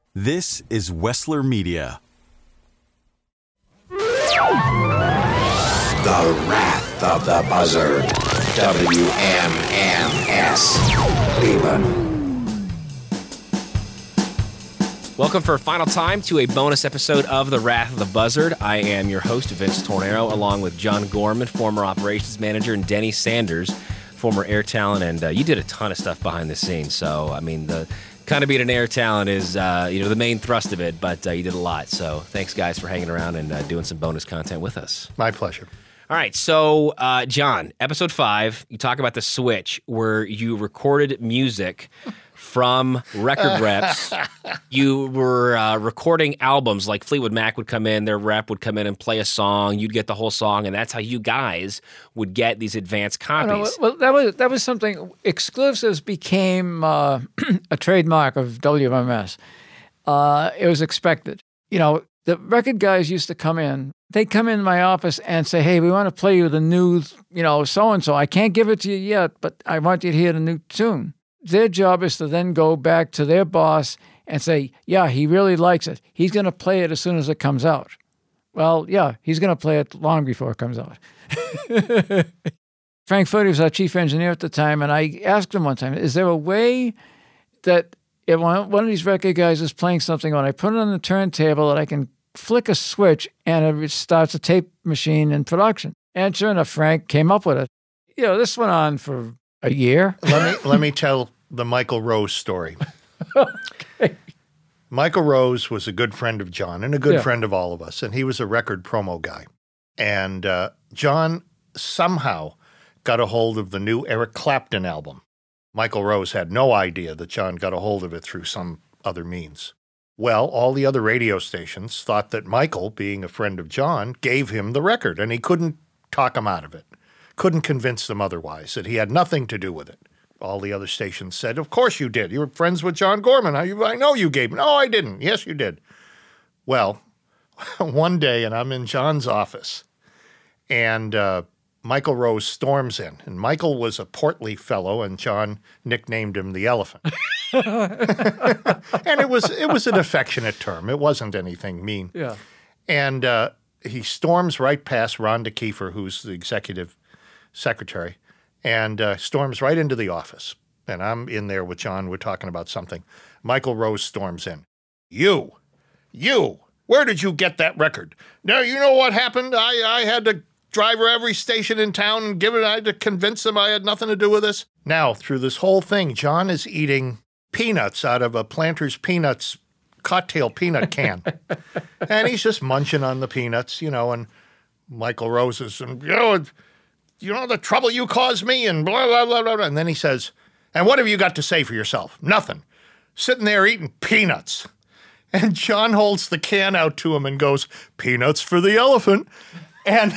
This is Wessler Media. The Wrath of the Buzzard. WMMS. Cleveland. Welcome for a final time to a bonus episode of The Wrath of the Buzzard. I am your host, Vince Tornero, along with John Gorman, former operations manager, and Denny Sanders, former air talent. And you did a ton of stuff behind the scenes. So, I mean, the kind of being an air talent is, the main thrust of it, but you did a lot. So thanks, guys, for hanging around and doing some bonus content with us. My pleasure. All right, so, John, episode 5, you talk about the switch where you recorded music from record reps. You were recording albums, like Fleetwood Mac would come in, their rep would come in and play a song, you'd get the whole song, and that's how you guys would get these advanced copies. Well, that was something. Exclusives became a trademark of WMS. It was expected. You know, the record guys used to come in. They'd come in my office and say, hey, we want to play you the new, so-and-so. I can't give it to you yet, but I want you to hear the new tune. Their job is to then go back to their boss and say, yeah, he really likes it. He's going to play it as soon as it comes out. Well, yeah, he's going to play it long before it comes out. Frank Foote was our chief engineer at the time, and I asked him one time, is there a way that if one of these record guys is playing something, when I put it on the turntable, that I can flick a switch and it starts a tape machine in production? And sure enough, Frank came up with it. This went on for a year. Let me tell the Michael Rose story. Okay. Michael Rose was a good friend of John and a good friend of all of us, and he was a record promo guy. And John somehow got a hold of the new Eric Clapton album. Michael Rose had no idea that John got a hold of it through some other means. Well, all the other radio stations thought that Michael, being a friend of John, gave him the record, and he couldn't talk him out of it. Couldn't convince them otherwise, that he had nothing to do with it. All the other stations said, of course you did. You were friends with John Gorman. I know you gave him. No, I didn't. Yes, you did. Well, one day, and I'm in John's office, and Michael Rose storms in. And Michael was a portly fellow, and John nicknamed him the Elephant. And it was an affectionate term. It wasn't anything mean. Yeah. And he storms right past Rhonda Kiefer, who's the executive secretary, and storms right into the office. And I'm in there with John. We're talking about something. Michael Rose storms in. You, where did you get that record? Now, you know what happened? I had to drive her every station in town and I had to convince them I had nothing to do with this. Now, through this whole thing, John is eating peanuts out of a Planters Peanuts cocktail peanut can. And he's just munching on the peanuts, and Michael Rose is, you know the trouble you caused me, and blah, blah, blah, blah. And then he says, and what have you got to say for yourself? Nothing. Sitting there eating peanuts. And John holds the can out to him and goes, peanuts for the elephant. And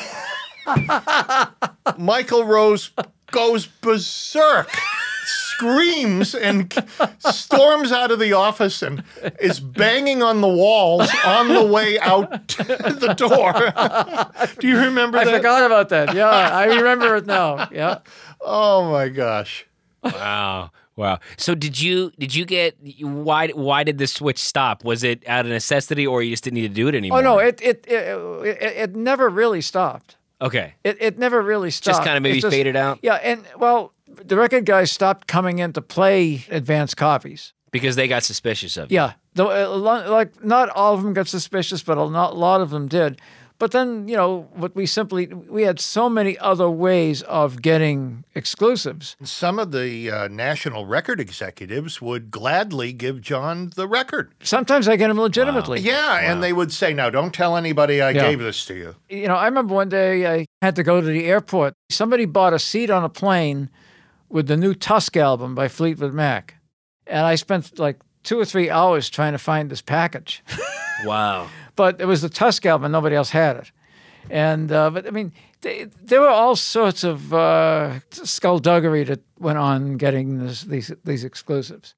Michael Rose goes berserk, screams, and storms out of the office and is banging on the walls on the way out the door. Do you remember that? I forgot about that. Yeah, I remember it now. Yeah. Oh, my gosh. Wow. So did you get, why did the switch stop? Was it out of necessity, or you just didn't need to do it anymore? Oh, no, it never really stopped. Okay. It never really stopped. Just kind of maybe faded out? Yeah, and, the record guys stopped coming in to play advanced copies. Because they got suspicious of it. Yeah. Not all of them got suspicious, but a lot of them did. But then, we had so many other ways of getting exclusives. Some of the national record executives would gladly give John the record. Sometimes I get them legitimately. Wow. Yeah, and they would say, now, don't tell anybody I gave this to you. I remember one day I had to go to the airport. Somebody bought a seat on a plane with the new Tusk album by Fleetwood Mac. And I spent 2 or 3 hours trying to find this package. Wow. But it was the Tusk album, and nobody else had it. And, there were all sorts of skullduggery that went on getting these exclusives.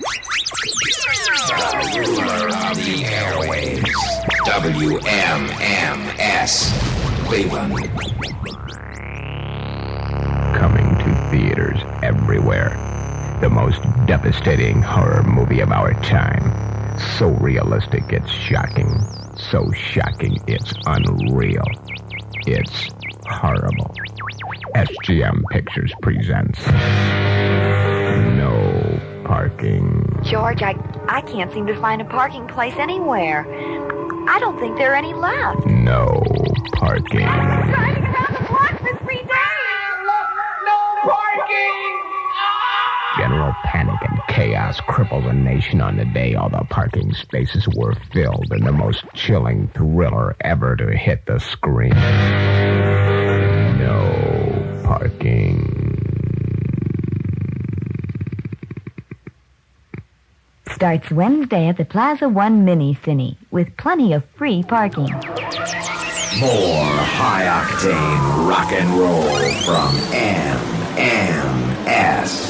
The ruler of the airwaves, WMMS, Cleveland. Coming to theaters everywhere. The most devastating horror movie of our time. So realistic, it's shocking. So shocking, it's unreal. It's horrible. SGM Pictures presents No Parking. George, I can't seem to find a parking place anywhere. I don't think there are any left. No Parking. Driving around the block for 3 days. No parking! General panic and chaos crippled the nation on the day all the parking spaces were filled in the most chilling thriller ever to hit the screen. No Parking. Starts Wednesday at the Plaza One Mini Cine with plenty of free parking. More high-octane rock and roll from NMS.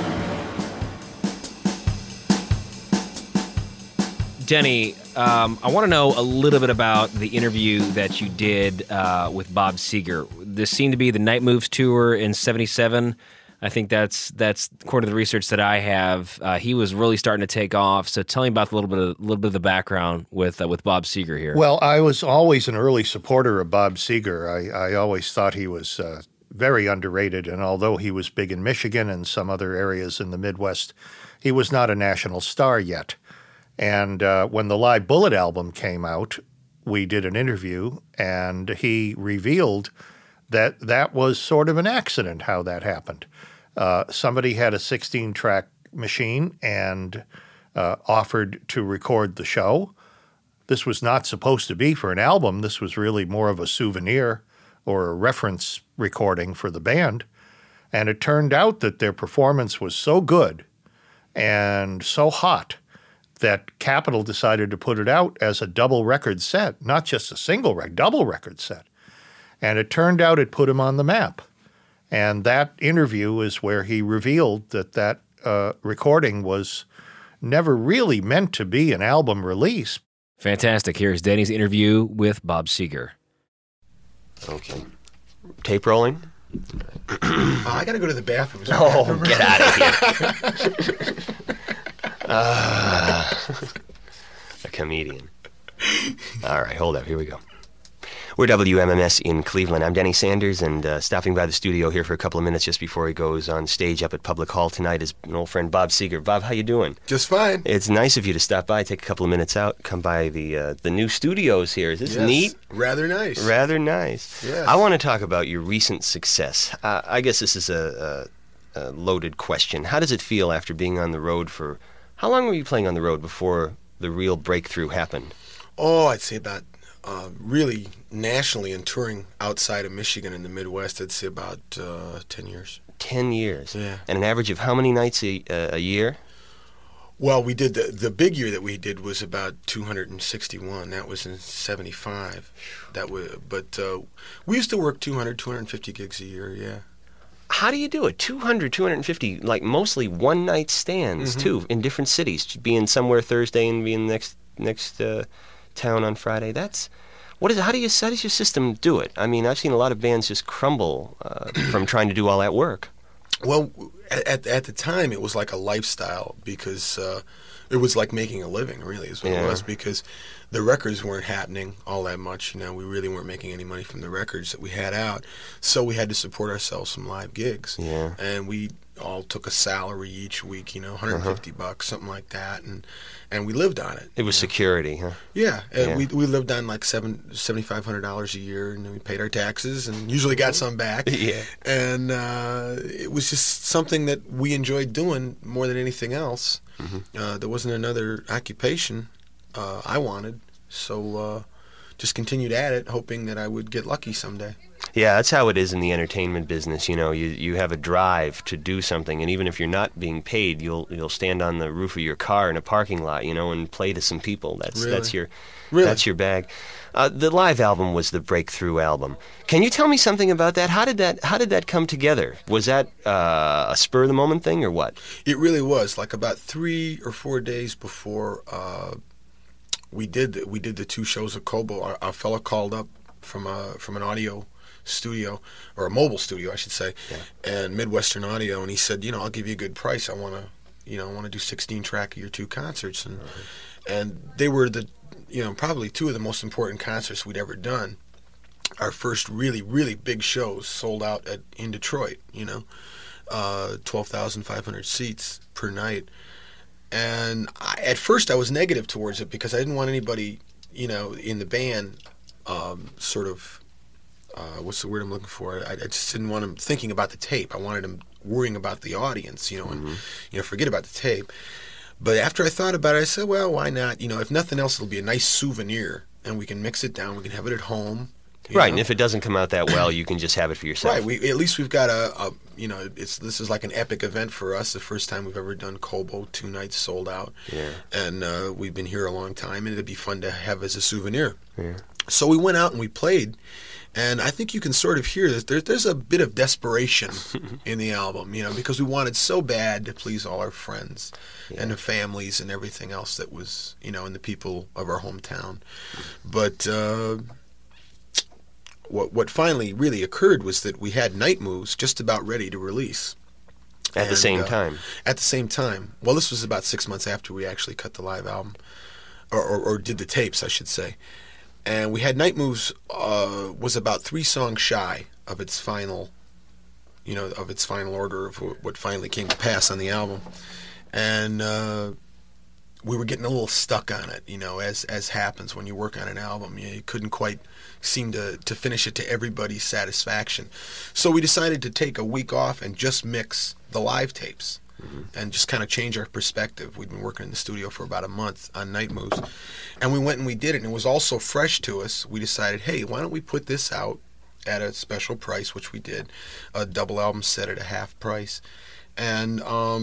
Denny, I want to know a little bit about the interview that you did with Bob Seger. This seemed to be the Night Moves tour in '77. I think that's according to the research that I have. He was really starting to take off. So tell me about a little bit of the background with Bob Seger here. Well, I was always an early supporter of Bob Seger. I always thought he was very underrated, and although he was big in Michigan and some other areas in the Midwest, he was not a national star yet. And when the Live Bullet album came out, we did an interview, and he revealed that was sort of an accident how that happened. Somebody had a 16-track machine and offered to record the show. This was not supposed to be for an album. This was really more of a souvenir or a reference recording for the band. And it turned out that their performance was so good and so hot that Capitol decided to put it out as a double record set, not just a single record, double record set. And it turned out it put him on the map. And that interview is where he revealed that recording was never really meant to be an album release. Fantastic. Here's Denny's interview with Bob Seger. Okay. Tape rolling? I got to go to the bathroom. Oh, get out of here. A comedian. All right, hold up. Here we go. We're WMMS in Cleveland. I'm Denny Sanders, and stopping by the studio here for a couple of minutes just before he goes on stage up at Public Hall tonight is an old friend, Bob Seger. Bob, how you doing? Just fine. It's nice of you to stop by, take a couple of minutes out, come by the new studios here. Is this neat? Rather nice. Rather nice. Yes. I want to talk about your recent success. I guess this is a loaded question. How does it feel after being on the road for... How long were you playing on the road before the real breakthrough happened? Oh, I'd say about... really nationally and touring outside of Michigan in the Midwest, I'd say about 10 years. 10 years? Yeah. And an average of how many nights a year? Well, we did the big year that we did was about 261. That was in 75. But we used to work 200, 250 gigs a year, yeah. How do you do it? 200, 250, like mostly one-night stands, too, in different cities. Being somewhere Thursday and being next town on Friday. How does your system do it? I mean, I've seen a lot of bands just crumble from trying to do all that work. Well, at the time, it was like a lifestyle because it was like making a living, really, is what it was, because the records weren't happening all that much. You know, we really weren't making any money from the records that we had out, so we had to support ourselves from live gigs. Yeah. And we all took a salary each week, $150, something like that, and we lived on it. It was security, huh? Yeah, we lived on like $7,500 a year, and we paid our taxes and usually got some back. Yeah, and it was just something that we enjoyed doing more than anything else. There wasn't another occupation I wanted, so just continued at it, hoping that I would get lucky someday. Yeah, that's how it is in the entertainment business. You have a drive to do something, and even if you're not being paid, you'll stand on the roof of your car in a parking lot, and play to some people. That's your bag. The live album was the breakthrough album. Can you tell me something about that? How did that come together? Was that a spur of the moment thing or what? It really was. Like about 3 or 4 days before we did the 2 shows at Cobo, our fellow called up from an audio studio, or a mobile studio, I should say, and Midwestern Audio, and he said, I'll give you a good price. I want I want to do 16-track of your 2 concerts, and they were probably 2 of the most important concerts we'd ever done. Our first really, really big shows sold out in Detroit, 12,500 seats per night. And at first I was negative towards it because I didn't want anybody, in the band sort of, what's the word I'm looking for? I just didn't want them thinking about the tape. I wanted them worrying about the audience, and forget about the tape. But after I thought about it, I said, well, why not? If nothing else, it'll be a nice souvenir, and we can mix it down. We can have it at home. Right, and if it doesn't come out that well, you can just have it for yourself. Right, at least we've got this is like an epic event for us. The first time we've ever done Cobo, 2 nights sold out. Yeah. And we've been here a long time, and it'd be fun to have as a souvenir. Yeah. So we went out and we played, and I think you can sort of hear this. There's a bit of desperation in the album, because we wanted so bad to please all our friends and the families and everything else that was, and the people of our hometown. But what finally really occurred was that we had Night Moves just about ready to release. At the same time? At the same time. Well, this was about 6 months after we actually cut the live album, or did the tapes, I should say. And we had Night Moves was about 3 songs shy of its final, order of what finally came to pass on the album. And we were getting a little stuck on it, as happens when you work on an album. You couldn't quite seem to finish it to everybody's satisfaction. So we decided to take a week off and just mix the live tapes and just kind of change our perspective. We'd been working in the studio for about a month on Night Moves. And we went and we did it, and it was all so fresh to us, we decided, hey, why don't we put this out at a special price, which we did, a double album set at a half price. And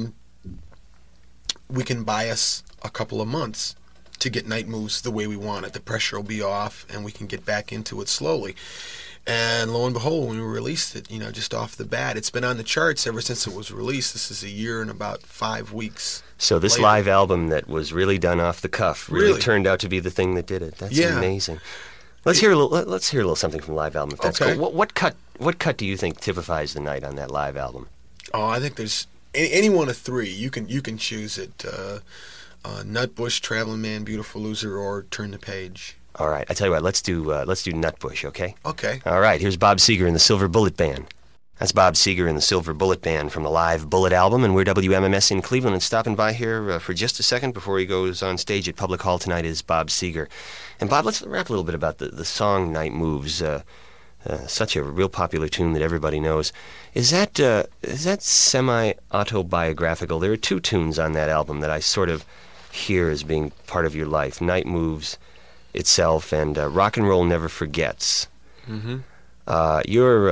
we can buy us a couple of months to get Night Moves the way we want it. The pressure will be off, and we can get back into it slowly. And lo and behold, when we released it, just off the bat, it's been on the charts ever since it was released. This is a year and about 5 weeks. So this later. Live album that was really done off the cuff really turned out to be the thing that did it. That's amazing. Let's hear a little something from the live album. If that's okay. Cool. What cut do you think typifies the night on that live album? Oh, I think there's any one of 3. You can choose it. Nutbush, Traveling Man, Beautiful Loser, or Turn the Page. All right, I tell you what, let's do Nutbush, okay? Okay. All right, here's Bob Seger and the Silver Bullet Band. That's Bob Seger and the Silver Bullet Band from the Live Bullet album, and we're WMMS in Cleveland. And stopping by here for just a second before he goes on stage at Public Hall tonight is Bob Seger. And Bob, let's rap a little bit about the song Night Moves. Such a real popular tune that everybody knows. Is that semi-autobiographical? There are 2 tunes on that album that I sort of hear as being part of your life: Night Moves itself and Rock and Roll Never Forgets. Mm-hmm. You're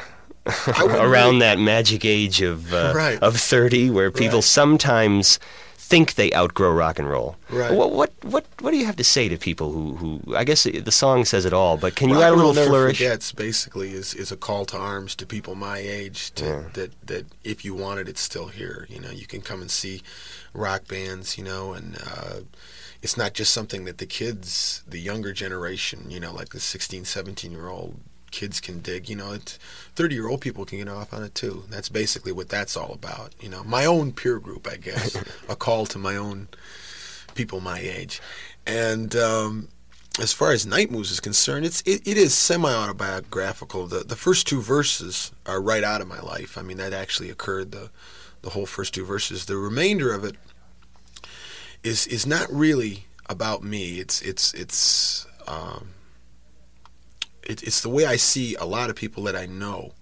around that magic age of 30, where people sometimes think they outgrow rock and roll. Right. What do you have to say to people who I guess the song says it all, but can you add a little flourish? Rock and Roll Never Forgets basically is a call to arms to people my age that if you want it, it's still here. You can come and see rock bands, and it's not just something that the younger generation, like the 16, 17-year-old kids can dig. 30-year-old people can get off on it too. That's basically what that's all about. My own peer group, I guess, a call to my own people my age. And as far as Night Moves is concerned, it is semi-autobiographical. The first 2 verses are right out of my life. I mean, that actually occurred, the whole first 2 verses. The remainder of it is not really about me. It's the way I see a lot of people that I know.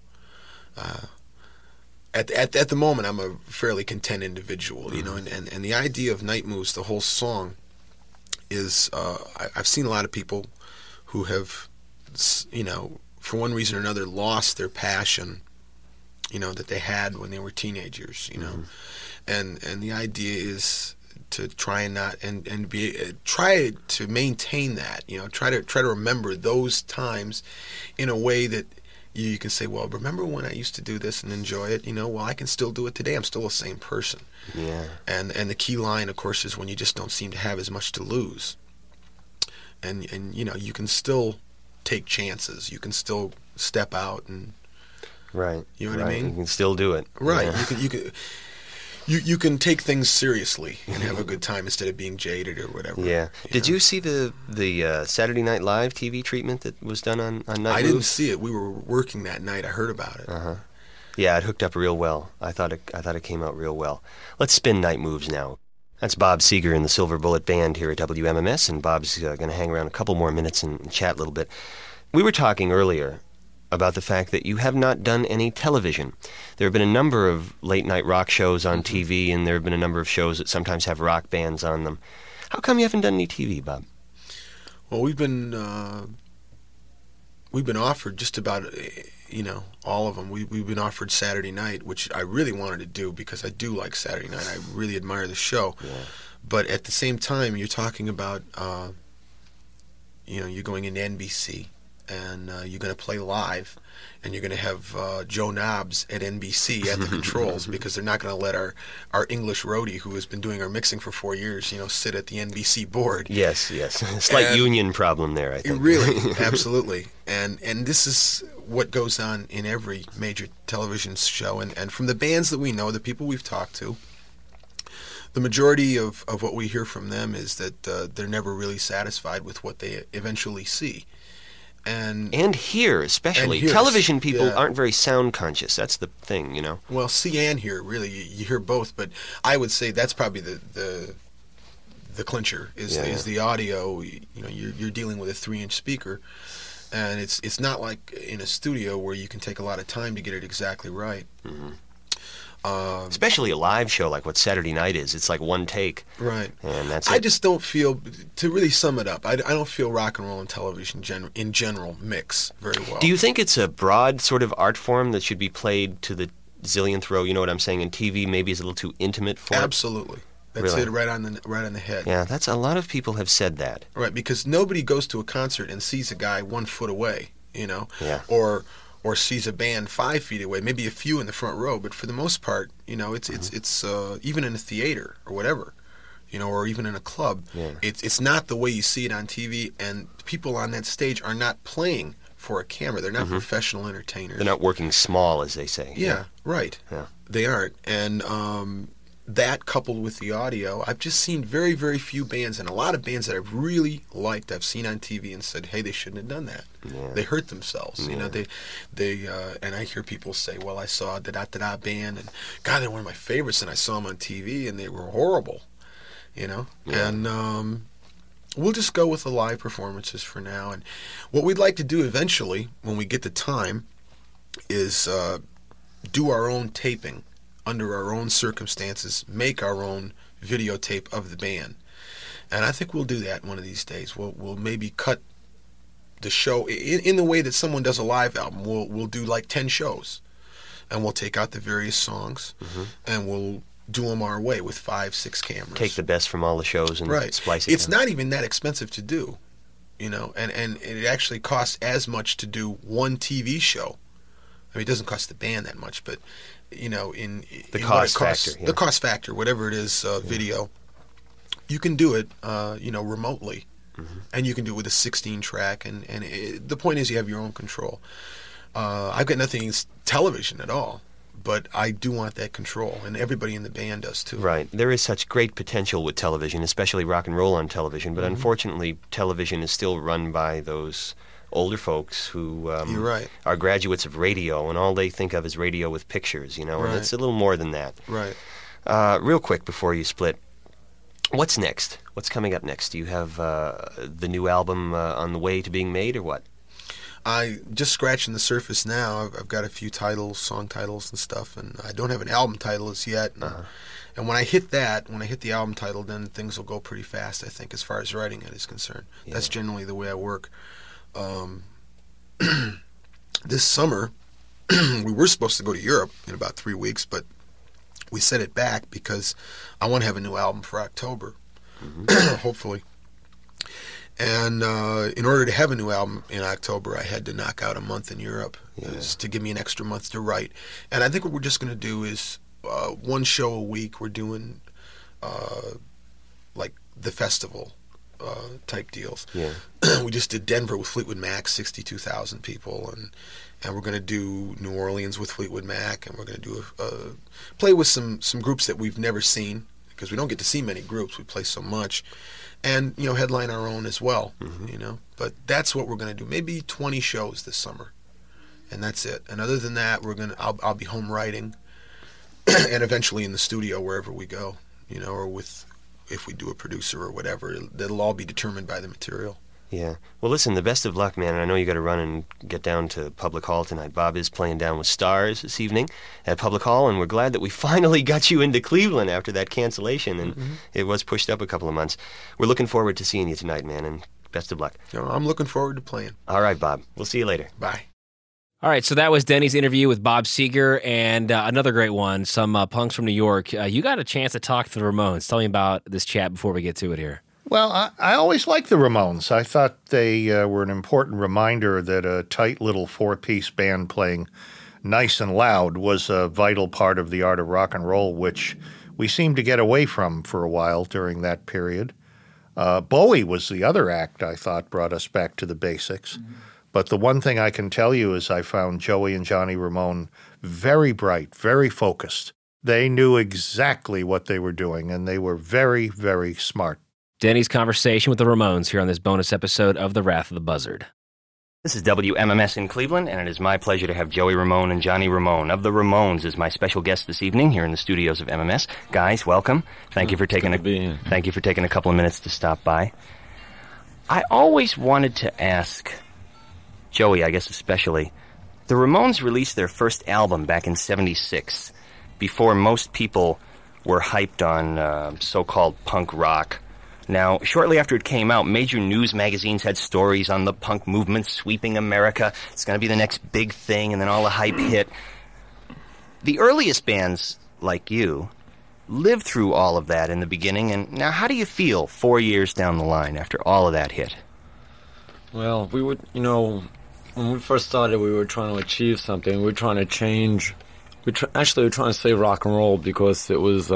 At the moment, I'm a fairly content individual, and the idea of Night Moves, the whole song, is I've seen a lot of people who have, for one reason or another, lost their passion, that they had when they were teenagers, and the idea is to try and not and be try to maintain that, try to remember those times in a way that you can say, well, remember when I used to do this and enjoy it? Well, I can still do it today. I'm still the same person. Yeah. And the key line, of course, is when you just don't seem to have as much to lose. And you can still take chances. You can still step out and right. You know what I mean? You can still do it. Right. Yeah. you can take things seriously and have a good time instead of being jaded or whatever. Yeah. Did you see the Saturday Night Live TV treatment that was done on Night Moves? I didn't see it. We were working that night. I heard about it. Yeah, it hooked up real well. I thought it came out real well. Let's spin Night Moves now. That's Bob Seger and the Silver Bullet Band here at WMMS, and Bob's going to hang around a couple more minutes and chat a little bit. We were talking earlier about the fact that you have not done any television. There have been a number of late-night rock shows on TV, and there have been a number of shows that sometimes have rock bands on them. How come you haven't done any TV, Bob? Well, we've been offered just about, all of them. We've been offered Saturday night, which I really wanted to do because I do like Saturday night. I really admire the show. Yeah. But at the same time, you're talking about, you're going into NBC, and you're going to play live, and you're going to have Joe Knobs at NBC at the controls because they're not going to let our English roadie, who has been doing our mixing for 4 years, sit at the NBC board. Yes. Slight union problem there, I think. Really, absolutely. And this is what goes on in every major television show. And from the bands that we know, the people we've talked to, the majority of what we hear from them is that they're never really satisfied with what they eventually see. And here, especially. Television people aren't very sound conscious. That's the thing, Well, see and hear, really. You hear both, but I would say that's probably the clincher is the audio. You're dealing with a 3-inch speaker, and it's not like in a studio where you can take a lot of time to get it exactly right. Mm-hmm. Especially a live show like what Saturday Night is. It's like one take. Right. And that's it. I just don't feel, to really sum it up, I don't feel rock and roll and television in general mix very well. Do you think it's a broad sort of art form that should be played to the zillionth row? You know what I'm saying? And TV maybe is a little too intimate for it? Absolutely. That's really? It right on the head. Yeah, that's a lot of people have said that. Right, because nobody goes to a concert and sees a guy 1 foot away, Yeah. Or sees a band 5 feet away, maybe a few in the front row, but for the most part, it's even in a theater or whatever, or even in a club, it's not the way you see it on TV, and people on that stage are not playing for a camera. They're not professional entertainers. They're not working small, as they say. Yeah, right. Yeah. They aren't, and that coupled with the audio, I've just seen very, very few bands, and a lot of bands that I've really liked, I've seen on TV and said, hey, they shouldn't have done that. Yeah. They hurt themselves. They and I hear people say, well, I saw da-da-da-da band, and God, they're one of my favorites, and I saw them on TV, and they were horrible, Yeah. And we'll just go with the live performances for now. And what we'd like to do eventually, when we get the time, is do our own taping under our own circumstances, make our own videotape of the band. And I think we'll do that one of these days. We'll maybe cut the show in the way that someone does a live album. We'll do like 10 shows, and we'll take out the various songs, and we'll do them our way with 5-6 cameras. Take the best from all the shows and splice it. It's not even that expensive to do, and it actually costs as much to do one TV show. I mean, it doesn't cost the band that much, but in the cost factor, the cost factor, whatever it is, video, you can do it, remotely, and you can do it with a 16-track, and the point is you have your own control. I've got nothing against television at all, but I do want that control, and everybody in the band does too. Right. There is such great potential with television, especially rock and roll on television, but unfortunately, television is still run by those older folks who You're right. are graduates of radio, and all they think of is radio with pictures, and it's a little more than that. Right. Real quick before you split, what's next? What's coming up next? Do you have the new album on the way to being made, or what? I just scratching the surface now. I've got a few titles, song titles and stuff, and I don't have an album title as yet. And when I hit the album title, then things will go pretty fast, I think, as far as writing it is concerned. Yeah. That's generally the way I work. This summer, we were supposed to go to Europe in about 3 weeks, but we set it back because I want to have a new album for October, hopefully. And in order to have a new album in October, I had to knock out a month in Europe to give me an extra month to write. And I think what we're just going to do is one show a week. We're doing like the festival type deals. Yeah. We just did Denver with Fleetwood Mac, 62,000 people, and we're going to do New Orleans with Fleetwood Mac, and we're going to do play with some groups that we've never seen, because we don't get to see many groups. We play so much, and headline our own as well. But that's what we're going to do. Maybe 20 shows this summer, and that's it. And other than that, I'll be home writing, and eventually in the studio wherever we go, or if we do a producer or whatever. That'll all be determined by the material. Yeah. Well, listen, the best of luck, man. And I know you got to run and get down to Public Hall tonight. Bob is playing down with Stars this evening at Public Hall, and we're glad that we finally got you into Cleveland after that cancellation, and it was pushed up a couple of months. We're looking forward to seeing you tonight, man, and best of luck. I'm looking forward to playing. All right, Bob. We'll see you later. Bye. All right, so that was Denny's interview with Bob Seger, and another great one, some punks from New York. You got a chance to talk to the Ramones. Tell me about this chat before we get to it here. Well, I always liked the Ramones. I thought they were an important reminder that a tight little four-piece band playing nice and loud was a vital part of the art of rock and roll, which we seemed to get away from for a while during that period. Bowie was the other act I thought brought us back to the basics. But the one thing I can tell you is I found Joey and Johnny Ramone very bright, very focused. They knew exactly what they were doing, and they were very, very smart. Denny's conversation with the Ramones here on this bonus episode of The Wrath of the Buzzard. This is WMMS in Cleveland, and it is my pleasure to have Joey Ramone and Johnny Ramone of the Ramones as my special guests this evening here in the studios of MMS. Guys, welcome. Thank you for taking a couple of minutes to stop by. I always wanted to ask Joey, I guess especially, the Ramones released their first album back in '76, before most people were hyped on so-called punk rock. Now, shortly after it came out, major news magazines had stories on the punk movement sweeping America. It's going to be the next big thing, and then all the hype hit. The earliest bands, like you, lived through all of that in the beginning, and now how do you feel 4 years down the line after all of that hit? Well, we would, when we first started, we were trying to achieve something. We were trying to change. We were trying to save rock and roll, because it was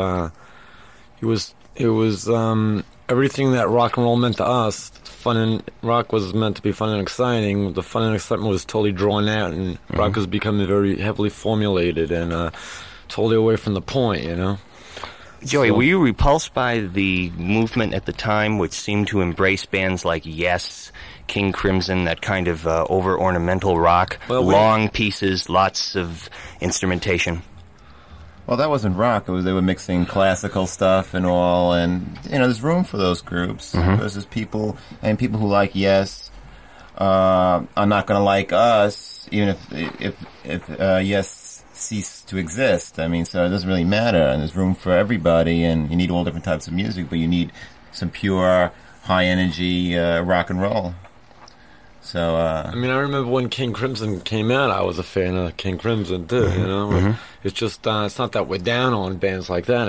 everything that rock and roll meant to us. Fun and rock was meant to be fun and exciting. The fun and excitement was totally drawn out, and rock was becoming very heavily formulated and totally away from the point. Joey, were you repulsed by the movement at the time, which seemed to embrace bands like Yes, King Crimson, that kind of over-ornamental rock, long pieces, lots of instrumentation? Well, that wasn't rock. They were mixing classical stuff and all, and there's room for those groups. There's people who like Yes are not going to like us, even if Yes cease to exist. I mean, so it doesn't really matter, and there's room for everybody, and you need all different types of music, but you need some pure, high-energy rock and roll. So, I remember when King Crimson came out, I was a fan of King Crimson, too, It's just, it's not that we're down on bands like that,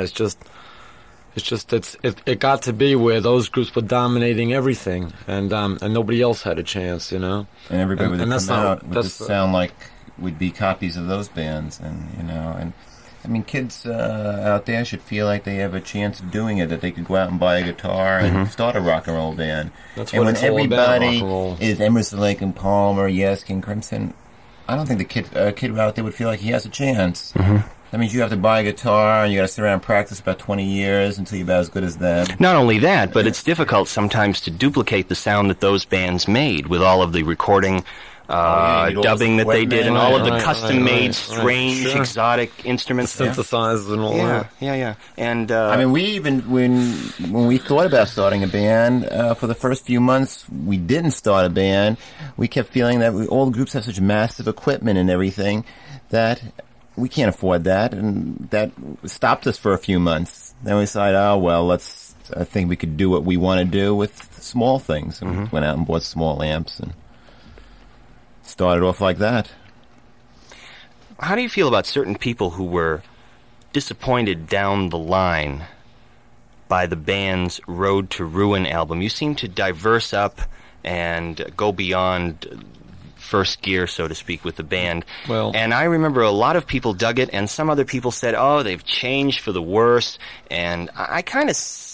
it got to be where those groups were dominating everything, and nobody else had a chance, And everybody would come out would just sound like would be copies of those bands, and kids out there should feel like they have a chance of doing it, that they could go out and buy a guitar and start a rock and roll band. That's and what when it's all about, rock and roll. Everybody is Emerson, Lake and Palmer, Yes, King Crimson, I don't think the kid out there would feel like he has a chance. That means you have to buy a guitar, and you got to sit around and practice about 20 years until you're about as good as them. Not only that, but it's difficult sometimes to duplicate the sound that those bands made with all of the recording, dubbing that they did, and all of the custom-made, strange, exotic instruments. The synthesizers and all that. Yeah. And we even when we thought about starting a band, for the first few months we didn't start a band. We kept feeling that all the groups have such massive equipment and everything that we can't afford that, and that stopped us for a few months. Then we decided, I think we could do what we want to do with small things, and went out and bought small amps and started off like that. How do you feel about certain people who were disappointed down the line by the band's Road to Ruin album? You seem to diverse up and go beyond first gear, so to speak, with the band. And I remember a lot of people dug it, and some other people said, they've changed for the worse. And I kind of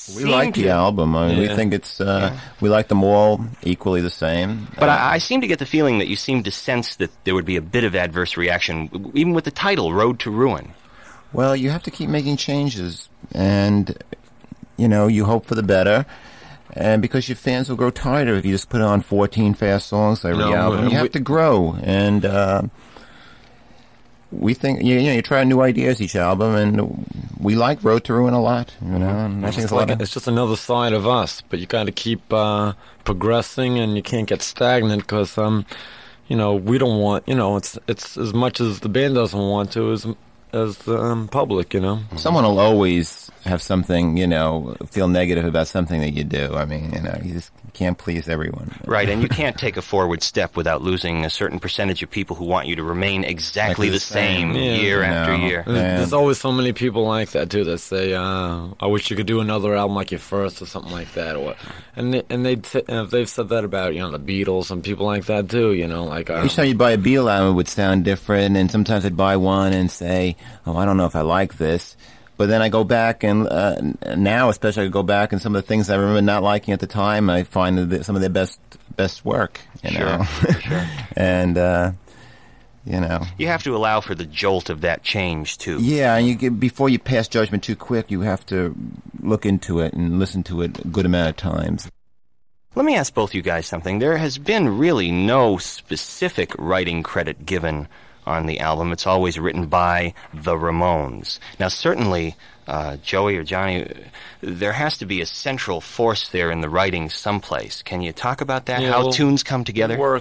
We like the album. I mean, we think it's, we like them all equally the same. But I seem to get the feeling that you seem to sense that there would be a bit of adverse reaction, even with the title, Road to Ruin. Well, you have to keep making changes, and, you know, you hope for the better. And because your fans will grow tired if you just put on 14 fast songs every album. You have to grow, and we think you try new ideas each album, and we like Road to Ruin a lot. You know, and I think it's just another side of us. But you got to keep progressing, and you can't get stagnant because you know, we don't want. You know, it's as much as the band doesn't want to as the public, you know. Someone will always have something, you know, feel negative about something that you do. I mean, you know, you just can't please everyone. Right, and you can't take a forward step without losing a certain percentage of people who want you to remain exactly the same year after year. There's always so many people like that, too, that say, I wish you could do another album like your first or something like that. They've said that about, you know, the Beatles and people like that, too, you know. Like each time you buy a Beatle album, it would sound different, and sometimes I'd buy one and say, oh, I don't know if I like this. But then I go back, and now especially I go back, and some of the things I remember not liking at the time, I find that some of their best work, you know. Sure. And, you know. You have to allow for the jolt of that change, too. Yeah, and before you pass judgment too quick, you have to look into it and listen to it a good amount of times. Let me ask both you guys something. There has been really no specific writing credit given on the album. It's always written by the Ramones. Now, certainly, Joey or Johnny, there has to be a central force there in the writing someplace. Can you talk about that? Yeah, how tunes come together? We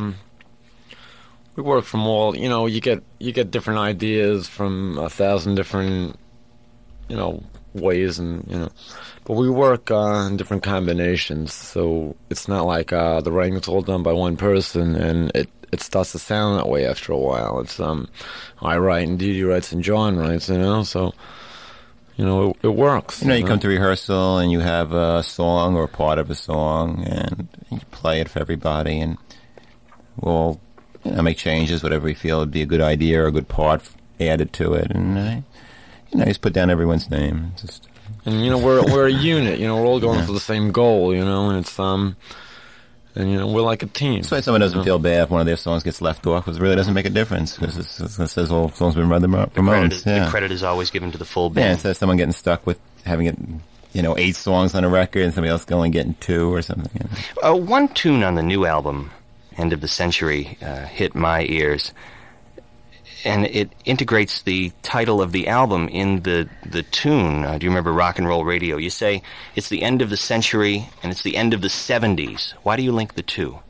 work from all, you know, you get different ideas from 1,000 different, you know, ways, and, you know, but we work in different combinations, so it's not like the writing's all done by one person, and it starts to sound that way after a while. It's I write and Dee Dee writes and John writes, you know, so, you know, it works. You know, you come to rehearsal and you have a song or part of a song, and you play it for everybody, and we'll, you know, make changes, whatever we feel would be a good idea or a good part added to it, and you know, just put down everyone's name. And, you know, we're a unit, you know, we're all going for the same goal, you know, and it's and, you know, we're like a team. That's why someone doesn't feel bad if one of their songs gets left off, because it really doesn't make a difference, because it says all songs been by the Ramones. The credit is always given to the full band. Yeah, instead of someone getting stuck with having it, you know, 8 songs on a record and somebody else only getting 2 or something. You know. One tune on the new album, End of the Century, hit my ears, and it integrates the title of the album in the tune. Do you remember Rock and Roll Radio? You say it's the end of the century and it's the end of the 70s. Why do you link the two?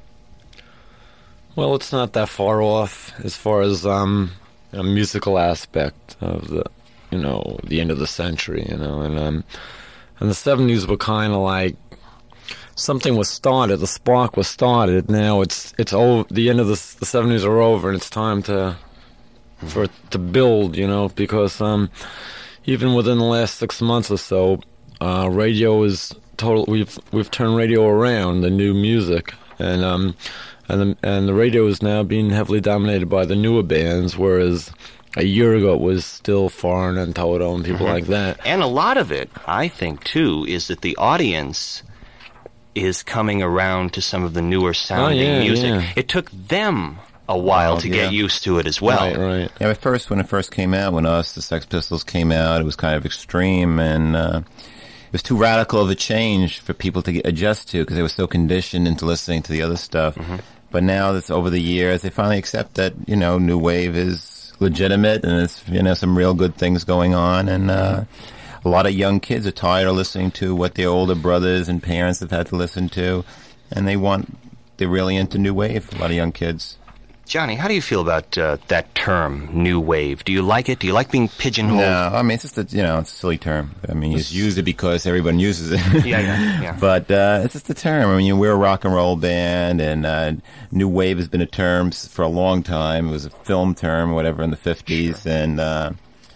Well, it's not that far off as far as a musical aspect of the, you know, the end of the century, you know, and the 70s were kind of like something was started, the spark was started. Now it's over. The end of the 70s are over, and it's time for it to build, you know, because even within the last 6 months or so, radio is total. We've turned radio around, the new music, and the radio is now being heavily dominated by the newer bands, whereas a year ago it was still Foreign and Toto and people like that. And a lot of it, I think, too, is that the audience is coming around to some of the newer sounding music. Yeah. It took them a while to get used to it as well. Right. Yeah, when it first came out, when the Sex Pistols came out, it was kind of extreme, and it was too radical of a change for people to adjust to, because they were so conditioned into listening to the other stuff. But now that's over the years, they finally accept that, you know, new wave is legitimate, and it's, you know, some real good things going on, and a lot of young kids are tired of listening to what their older brothers and parents have had to listen to, and they're really into new wave, a lot of young kids. Johnny, how do you feel about that term, new wave? Do you like it? Do you like being pigeonholed? No, I mean, it's just it's a silly term. I mean, you just use it because everyone uses it. Yeah. But it's just a term. I mean, we're a rock and roll band, and new wave has been a term for a long time. It was a film term, whatever, in the 50s, and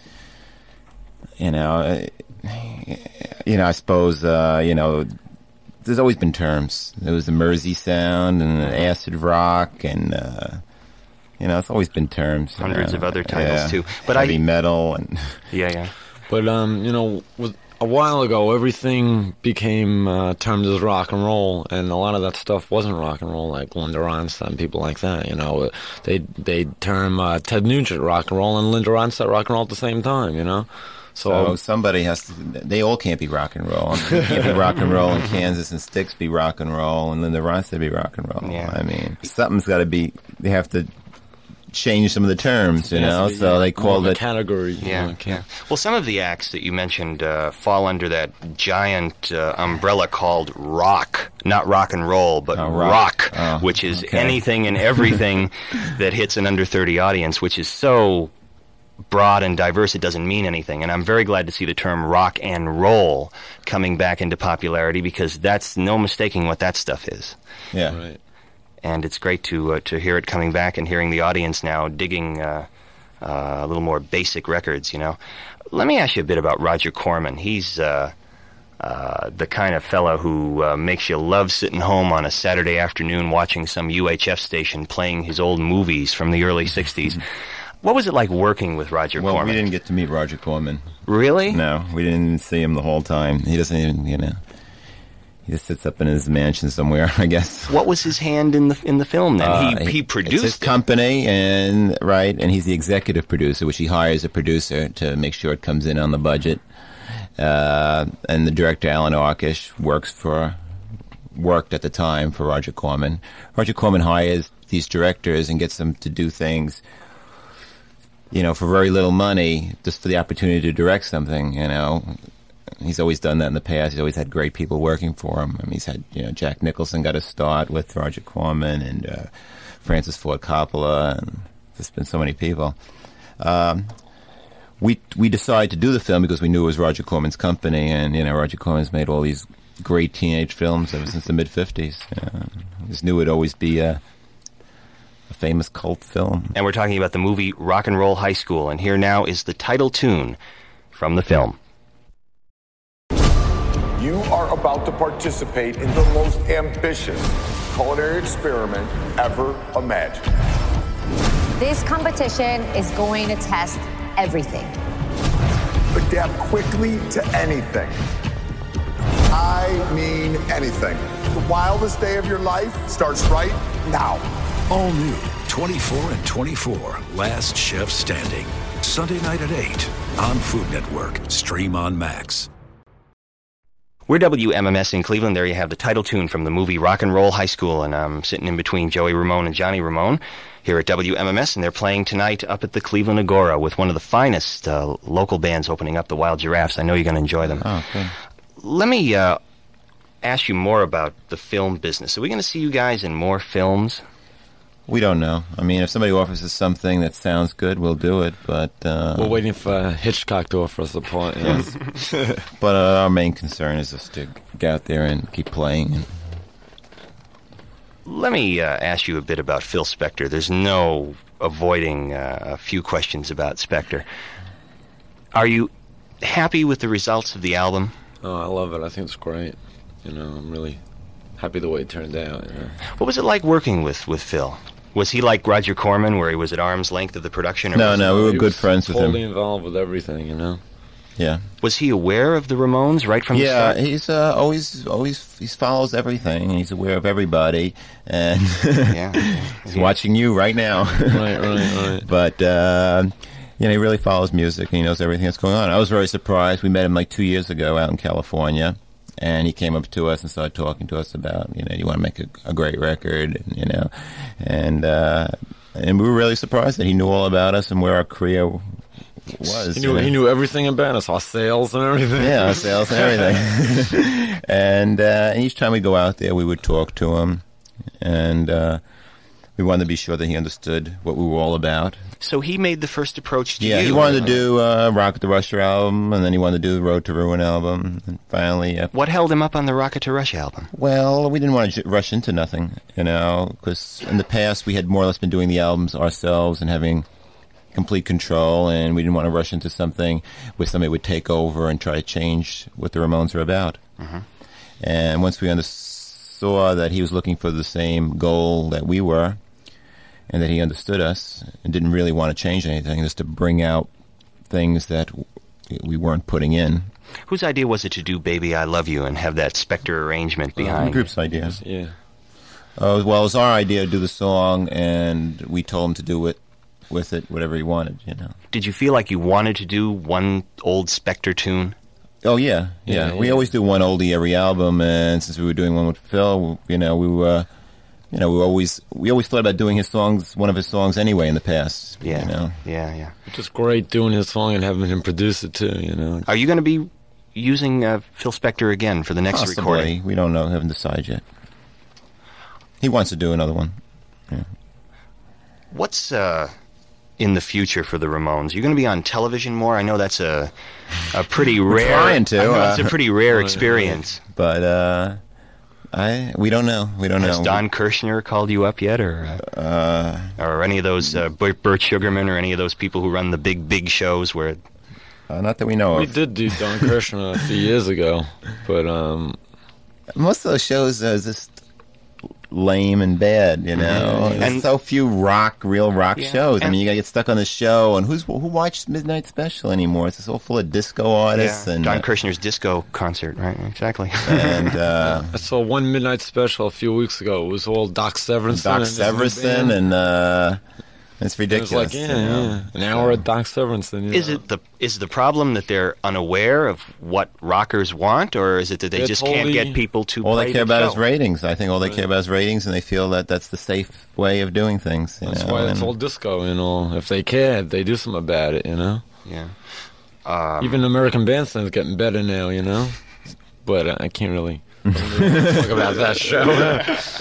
I suppose, there's always been terms. There was the Mersey sound and the acid rock, and it's always been terms. Hundreds of other titles too. But heavy metal and yeah. But a while ago, everything became termed as rock and roll, and a lot of that stuff wasn't rock and roll, like Linda Ronstadt and people like that. You know, they term Ted Nugent rock and roll and Linda Ronstadt rock and roll at the same time. You know, so somebody has to. They all can't be rock and roll. It can't be rock and roll, and Kansas and Styx be rock and roll, and Linda Ronstadt be rock and roll. Yeah. I mean, something's got to be. They have to change some of the terms, you know, so they called it category. Yeah. Well, some of the acts that you mentioned fall under that giant umbrella called rock, not rock and roll, but rock, which is anything and everything that hits an under 30 audience, which is so broad and diverse it doesn't mean anything. And I'm very glad to see the term rock and roll coming back into popularity, because that's no mistaking what that stuff is. Yeah. Right. And it's great to hear it coming back and hearing the audience now digging a little more basic records, you know. Let me ask you a bit about Roger Corman. He's the kind of fellow who makes you love sitting home on a Saturday afternoon watching some UHF station playing his old movies from the early 60s. What was it like working with Roger Corman? Well, we didn't get to meet Roger Corman. Really? No, we didn't see him the whole time. He doesn't even, you know... He just sits up in his mansion somewhere, I guess. What was his hand in the film then? He produced it's his company, and he's the executive producer, which he hires a producer to make sure it comes in on the budget. And the director, Alan Arkish, worked at the time for Roger Corman. Roger Corman hires these directors and gets them to do things, you know, for very little money, just for the opportunity to direct something, you know. He's always done that in the past. He's always had great people working for him. I mean, he's had, you know, Jack Nicholson got a start with Roger Corman, and Francis Ford Coppola, and there's been so many people. We decided to do the film because we knew it was Roger Corman's company, and, you know, Roger Corman's made all these great teenage films ever since the mid-'50s. We just knew it would always be a famous cult film. And we're talking about the movie Rock and Roll High School, and here now is the title tune from the film. You are about to participate in the most ambitious culinary experiment ever imagined. This competition is going to test everything. Adapt quickly to anything. I mean anything. The wildest day of your life starts right now. All new 24 and 24, Last Chef Standing. Sunday night at 8 on Food Network. Stream on Max. We're WMMS in Cleveland. There you have the title tune from the movie Rock and Roll High School, and I'm sitting in between Joey Ramone and Johnny Ramone here at WMMS, and they're playing tonight up at the Cleveland Agora with one of the finest local bands opening up, the Wild Giraffes. I know you're going to enjoy them. Oh, okay. Let me ask you more about the film business. Are we going to see you guys in more films? We don't know. I mean, if somebody offers us something that sounds good, we'll do it, but... we're waiting for Hitchcock to offer us a part, yeah. But our main concern is just to get out there and keep playing. Let me ask you a bit about Phil Spector. There's no avoiding a few questions about Spector. Are you happy with the results of the album? Oh, I love it. I think it's great. You know, I'm really happy the way it turned out. You know? What was it like working with Phil? Was he like Roger Corman, where he was at arm's length of the production? Or No, we were good friends with him. Totally involved with everything, you know. Yeah. Was he aware of the Ramones right from the start? Yeah, he's always he follows everything. He's aware of everybody, and he's watching you right now. Right. But you know, he really follows music, and he knows everything that's going on. I was very surprised. We met him like 2 years ago out in California. And he came up to us and started talking to us about, you know, you want to make a great record, you know, and we were really surprised that he knew all about us and where our career was. He knew everything about us, our sales and everything. Yeah, our sales and everything. And each time we go out there, we would talk to him, and we wanted to be sure that he understood what we were all about. So he made the first approach to you. Yeah, he wanted to do Rocket to Russia album, and then he wanted to do the Road to Ruin album, and finally... What held him up on the Rocket to Russia album? Well, we didn't want to rush into nothing, you know, because in the past we had more or less been doing the albums ourselves and having complete control, and we didn't want to rush into something where somebody would take over and try to change what the Ramones are about. Mm-hmm. And once we saw that he was looking for the same goal that we were, and that he understood us and didn't really want to change anything, just to bring out things that, you we weren't putting in. Whose idea was it to do "Baby I Love You" and have that Spector arrangement behind? The group's idea. Yeah. Well, it was our idea to do the song, and we told him to do it with it, whatever he wanted, you know. Did you feel like you wanted to do one old Spector tune? Oh, yeah. We always do one oldie every album, and since we were doing one with Phil, we always thought about doing his songs, one of his songs anyway in the past. Yeah. You know? Yeah. It's just great doing his song and having him produce it too, you know. Are you going to be using Phil Spector again for the next Possibly. recording? We don't know. Haven't decided yet. He wants to do another one. Yeah. What's in the future for the Ramones? You're going to be on television more? I know that's a pretty rare. Trying to. I know it's a pretty rare experience. But we don't know. Has Don Kirshner called you up yet, or any of those Burt Sugarman, or any of those people who run the big shows where? Not that we know of. We did do Don Kirshner a few years ago, but most of those shows are just lame and bad, you know. Mm-hmm. And so few real rock shows. I mean, you gotta get stuck on the show, and who watches Midnight Special anymore? It's all full of disco artists and Don Kirshner's disco concert, right? Exactly. And I saw one Midnight Special a few weeks ago. It was all Doc Severinsen, and it's ridiculous. It was like, an hour at Doc Severinsen. Is the problem that they're unaware of what rockers want, or is it that they just can't get people to all play they care the about show? is ratings. I think all they care about is ratings, and they feel that that's the safe way of doing things. That's why it's all disco, you know. If they can, they do something about it, you know. Yeah. Even American Bandstand's getting better now, you know. But I can't really talk about that show.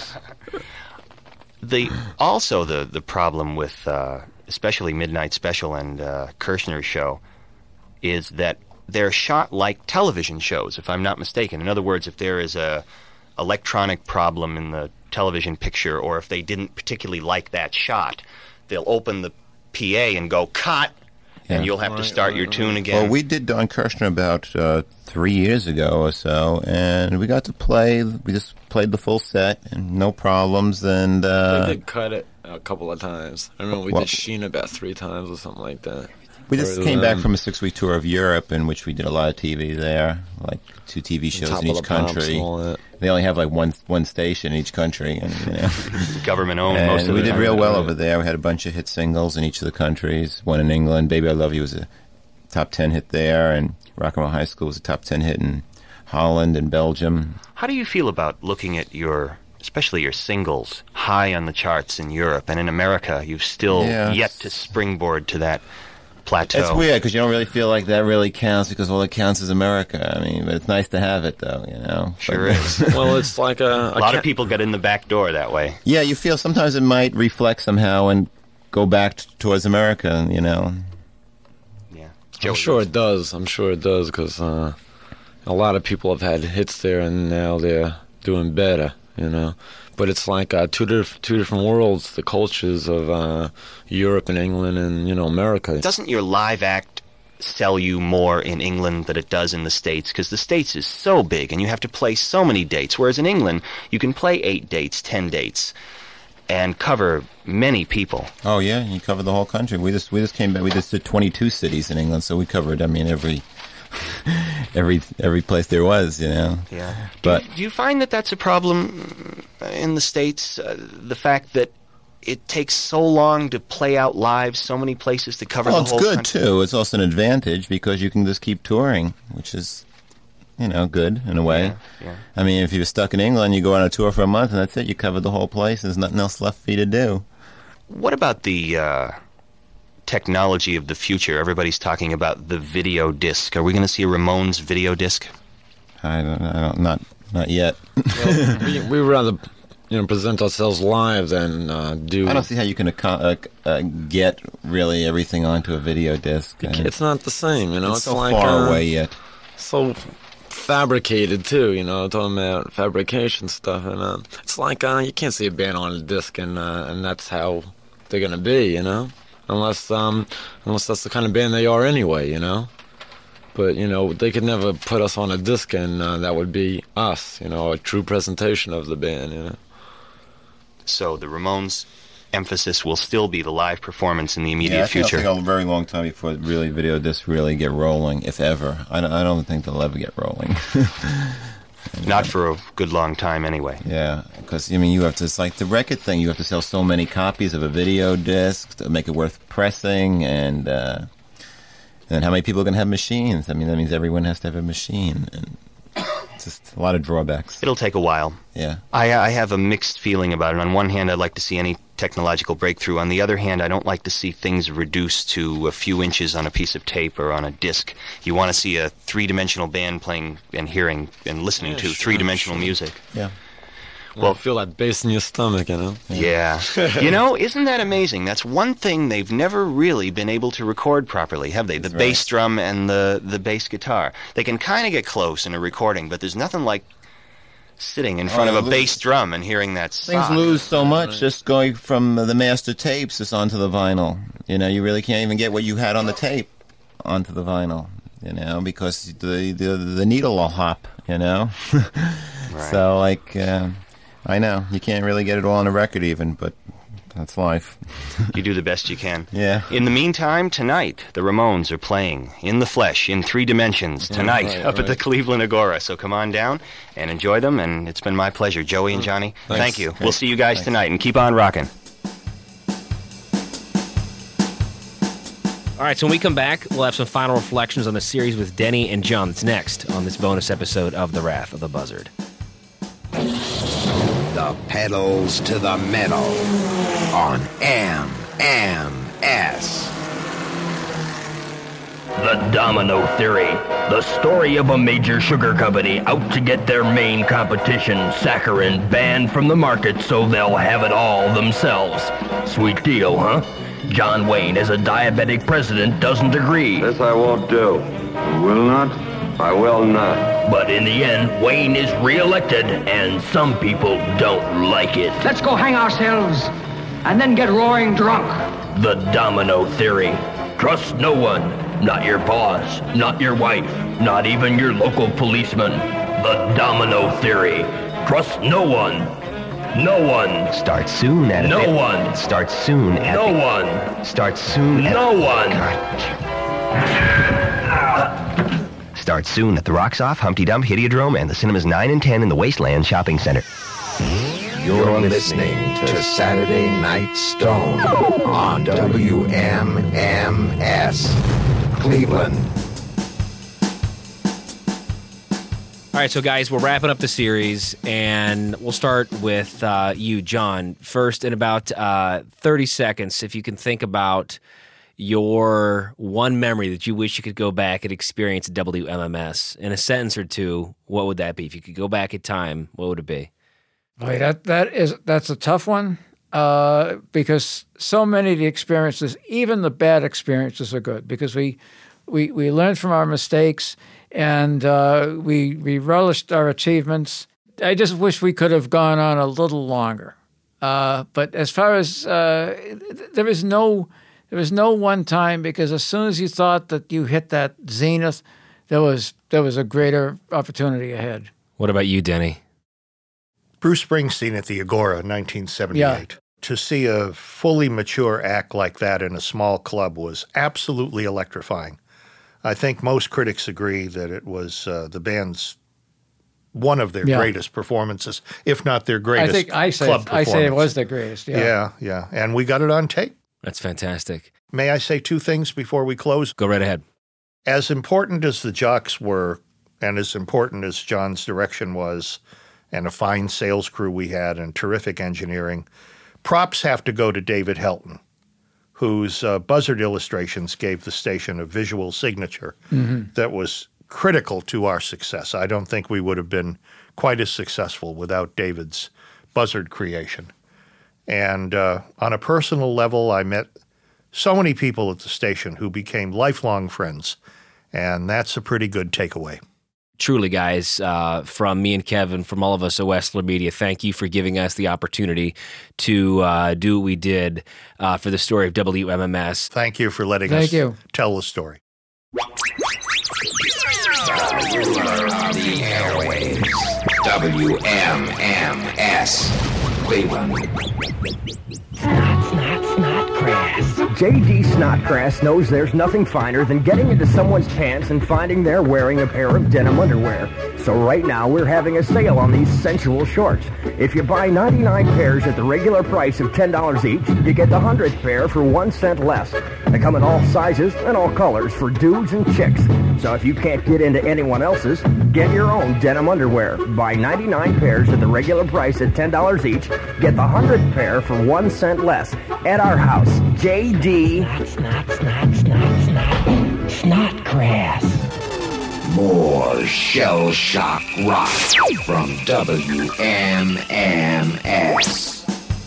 The problem with especially Midnight Special and Kirshner's show is that they're shot like television shows, if I'm not mistaken. In other words, if there is a electronic problem in the television picture, or if they didn't particularly like that shot, they'll open the PA and go, cut, and you'll have to start your tune again. Well, we did Don Kirshner about 3 years ago or so, and we got to play. We just played the full set, and no problems. And they did cut it a couple of times. I remember we did Sheena about 3 times or something like that. We just came back from a 6-week tour of Europe, in which we did a lot of TV there, like 2 TV shows in each country. They only have like one station in each country, and government owned. Most of it. We did real well over there. We had a bunch of hit singles in each of the countries. One in England, "Baby I Love You" was a top 10 hit there, and "Rock and Roll High School" was a top 10 hit in Holland and Belgium. How do you feel about looking at especially your singles, high on the charts in Europe, and in America, you've still yet to springboard to that plateau? It's weird because you don't really feel like that really counts, because all that counts is America. I mean, but it's nice to have it, though, you know. Sure is. Well, it's like a lot of people get in the back door that way. Yeah, you feel sometimes it might reflect somehow and go back towards America, you know. Yeah. I'm sure it does, because a lot of people have had hits there, and now they're doing better, you know. But it's like two different worlds, the cultures of Europe and England and, you know, America. Doesn't your live act sell you more in England than it does in the States? Because the States is so big and you have to play so many dates, whereas in England you can play 8 dates, 10 dates, and cover many people. Oh, yeah, you cover the whole country. We just came back. We just did 22 cities in England, so we covered, I mean, every place there was, you know. Yeah. But do you find that that's a problem in the States? The fact that it takes so long to play out live, so many places to cover the whole country? Well, it's good, too. It's also an advantage because you can just keep touring, which is, you know, good in a way. Yeah. I mean, if you're stuck in England, you go on a tour for a month, and that's it. You cover the whole place. There's nothing else left for you to do. What about the technology of the future? Everybody's talking about the video disc. Are we going to see a Ramones video disc? I don't not yet. Well, we rather, you know, present ourselves live than do. I don't see how you can get really everything onto a video disc. It's not the same, you know. It's so like, far away yet. So fabricated too, you know. Talking about fabrication stuff, and it's like you can't see a band on a disc, and that's how they're going to be, you know. Unless that's the kind of band they are anyway, you know. But, you know, they could never put us on a disc, and that would be us, you know, a true presentation of the band, you know. So the Ramones emphasis will still be the live performance in the immediate I think future. it'll take a very long time before really video discs really get rolling, if ever. I don't think they'll ever get rolling. Not for a good long time, anyway. Yeah, because you have to. It's like the record thing. You have to sell so many copies of a video disc to make it worth pressing, and how many people are going to have machines? That means everyone has to have a machine, and it's just a lot of drawbacks. It'll take a while. Yeah. I have a mixed feeling about it. On one hand, I'd like to see any technological breakthrough. On the other hand, I don't like to see things reduced to a few inches on a piece of tape or on a disc. You want to see a three-dimensional band playing and hearing and listening to three-dimensional music. Yeah. Well, feel that bass in your stomach, Yeah. Isn't that amazing? That's one thing they've never really been able to record properly, have they? The bass drum and the bass guitar. They can kind of get close in a recording, but there's nothing like sitting in front of a bass drum and hearing that Things lose so much just going from the master tapes just onto the vinyl. You really can't even get what you had on the tape onto the vinyl, because the needle will hop, Right. So, I know, you can't really get it all on a record even, but that's life. You do the best you can. Yeah. In the meantime, tonight, the Ramones are playing in the flesh, in 3 dimensions, tonight, up at the Cleveland Agora. So come on down and enjoy them, and it's been my pleasure. Joey and Johnny, thank you. We'll see you guys tonight, and keep on rocking. All right, so when we come back, we'll have some final reflections on the series with Denny and John. That's next on this bonus episode of The Wrath of the Buzzard. The pedals to the metal on MMS. The Domino Theory, the story of a major sugar company out to get their main competition, saccharin, banned from the market so they'll have it all themselves. Sweet deal, huh? John Wayne, as a diabetic president, doesn't agree. This I won't do. Will not. I will not. But in the end, Wayne is re-elected, and some people don't like it. Let's go hang ourselves, and then get roaring drunk. The Domino Theory. Trust no one. Not your boss, not your wife, not even your local policeman. The Domino Theory. Trust no one. No one. Start soon at No one. Start soon at No one. Start soon at No one. Start soon at the Rocks Off, Humpty Dump, Hideodrome, and the Cinemas 9 and 10 in the Wasteland Shopping Center. You're listening to Saturday Night Stone on WMMS Cleveland. All right, so guys, we're wrapping up the series, and we'll start with you, John. First, in about 30 seconds, if you can think about your one memory that you wish you could go back and experience at WMMS. In a sentence or two, what would that be? If you could go back in time, what would it be? Boy, that's a tough one because so many of the experiences, even the bad experiences, are good because we learned from our mistakes and we relished our achievements. I just wish we could have gone on a little longer. But as far as there was no one time because as soon as you thought that you hit that zenith, there was a greater opportunity ahead. What about you, Denny? Bruce Springsteen at the Agora in 1978. Yeah. To see a fully mature act like that in a small club was absolutely electrifying. I think most critics agree that it was the band's one of their greatest performances, if not their greatest club performance. I say it was the greatest, yeah. Yeah. And we got it on tape. That's fantastic. May I say two things before we close? Go right ahead. As important as the Jocks were, and as important as John's direction was, and a fine sales crew we had, and terrific engineering, props have to go to David Helton, whose Buzzard illustrations gave the station a visual signature that was critical to our success. I don't think we would have been quite as successful without David's Buzzard creation. And on a personal level, I met so many people at the station who became lifelong friends, and that's a pretty good takeaway. Truly, guys, from me and Kevin, from all of us at Wessler Media, thank you for giving us the opportunity to do what we did for the story of WMMS. Thank you for letting us tell the story. The airwaves, WMMS Cleveland. Snodgrass. J.D. Snodgrass knows there's nothing finer than getting into someone's pants and finding they're wearing a pair of denim underwear. So right now, we're having a sale on these sensual shorts. If you buy 99 pairs at the regular price of $10 each, you get the 100th pair for 1 cent less. They come in all sizes and all colors for dudes and chicks. So if you can't get into anyone else's, get your own denim underwear. Buy 99 pairs at the regular price at $10 each, get the 100th pair for 1 cent less. At our house, J.D. Snodgrass. More shell shock rock from WMMS.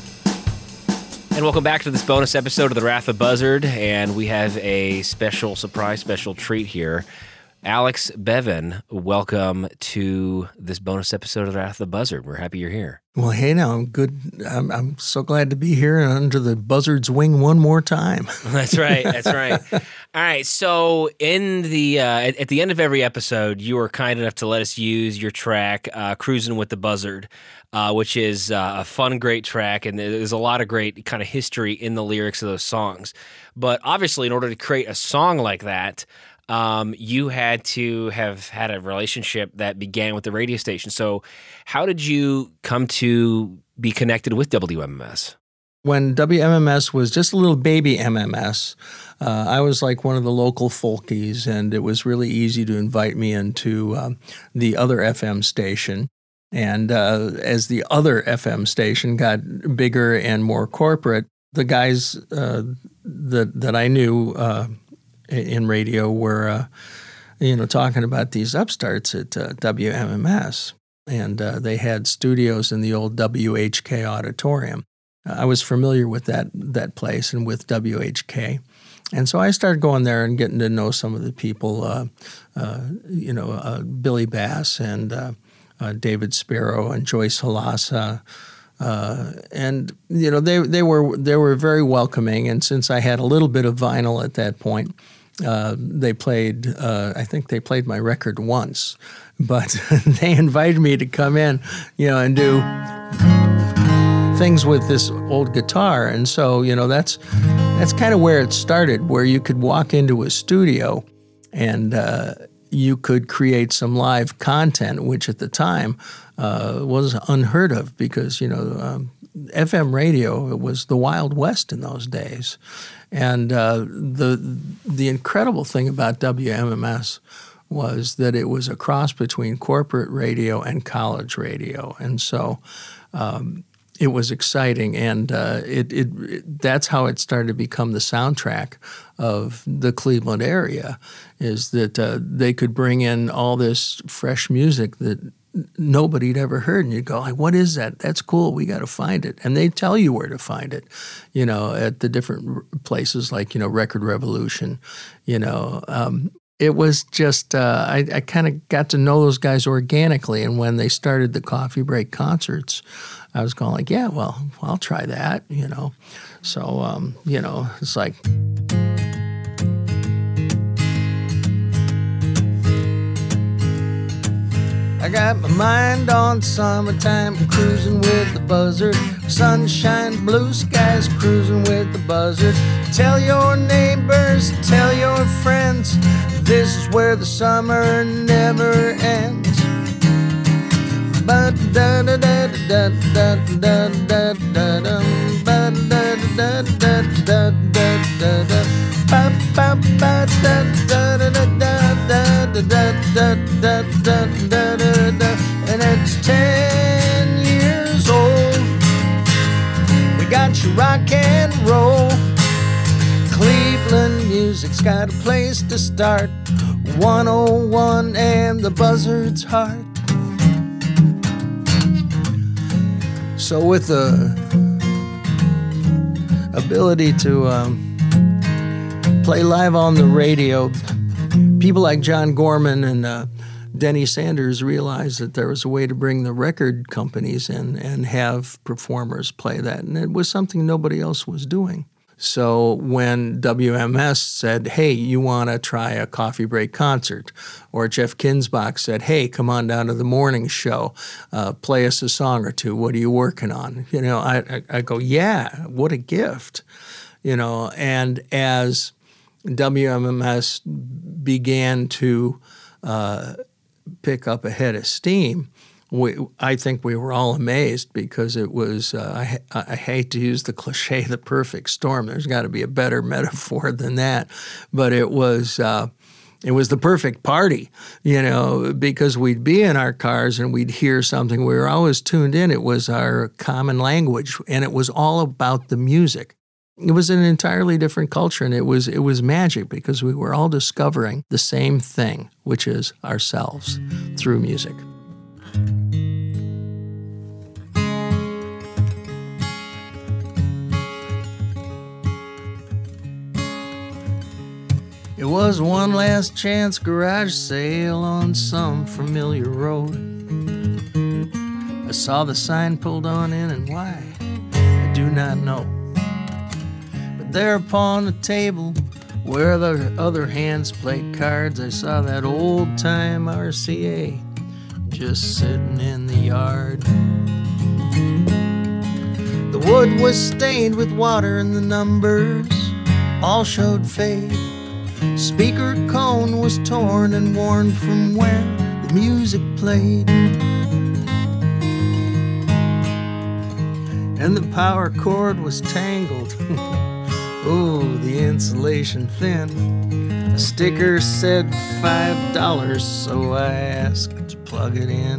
And welcome back to this bonus episode of The Wrath of Buzzard. And we have a special treat here. Alex Bevan, welcome to this bonus episode of The Wrath of the Buzzard. We're happy you're here. Well, hey, now I'm good. I'm so glad to be here under the buzzard's wing one more time. That's right. That's right. All right. So in the at the end of every episode, you were kind enough to let us use your track, "Cruising with the Buzzard," which is a fun, great track, and there's a lot of great kind of history in the lyrics of those songs. But obviously, in order to create a song like that, you had to have had a relationship that began with the radio station. So how did you come to be connected with WMMS? When WMMS was just a little baby MMS, I was like one of the local folkies, and it was really easy to invite me into the other FM station. And as the other FM station got bigger and more corporate, the guys that I knew in radio were, talking about these upstarts at WMMS, and they had studios in the old WHK auditorium. I was familiar with that place and with WHK, and so I started going there and getting to know some of the people, Billy Bass and David Sparrow and Joyce Halassa. And they were very welcoming, and since I had a little bit of vinyl at that point, they played. I think they played my record once, but they invited me to come in, and do things with this old guitar, and so that's kind of where it started, where you could walk into a studio and you could create some live content, which at the time was unheard of because, FM radio, it was the Wild West in those days. And the incredible thing about WMMS was that it was a cross between corporate radio and college radio. And so it was exciting, and that's how it started to become the soundtrack of the Cleveland area, is that they could bring in all this fresh music that nobody'd ever heard, and you'd go like, what is that? That's cool. We got to find it. And they'd tell you where to find it, at the different places like, Record Revolution, It was just, I kind of got to know those guys organically, and when they started the Coffee Break concerts, I was going like, yeah, well, I'll try that, So, it's like... I got my mind on summertime, cruising with the buzzard. Sunshine, blue skies, cruising with the buzzard. Tell your neighbors, tell your friends, this is where the summer never ends. And it's 10 years old. We got you rock and roll. Cleveland music's got a place to start. 101 and the buzzard's heart. So with the ability to play live on the radio, people like John Gorman and Denny Sanders realized that there was a way to bring the record companies in and have performers play that, and it was something nobody else was doing. So when WMS said, hey, you want to try a coffee break concert? Or Jeff Kinsbach said, hey, come on down to the morning show, play us a song or two. What are you working on? You know, I go, yeah, what a gift. You know, and as WMMS began to pick up a head of steam, I think we were all amazed because it was, I hate to use the cliche, the perfect storm. There's got to be a better metaphor than that. But it was the perfect party, you know, because we'd be in our cars and we'd hear something. We were always tuned in. It was our common language, and it was all about the music. It was an entirely different culture, and it was magic because we were all discovering the same thing, which is ourselves through music. It was one last chance garage sale on some familiar road. I saw the sign pulled on in, and why, I do not know. But there upon the table where the other hands played cards, I saw that old-time RCA just sitting in the yard. The wood was stained with water and the numbers all showed fade. Speaker cone was torn and worn from where the music played. And the power cord was tangled. Oh, the insulation thin. A sticker said $5, so I asked to plug it in.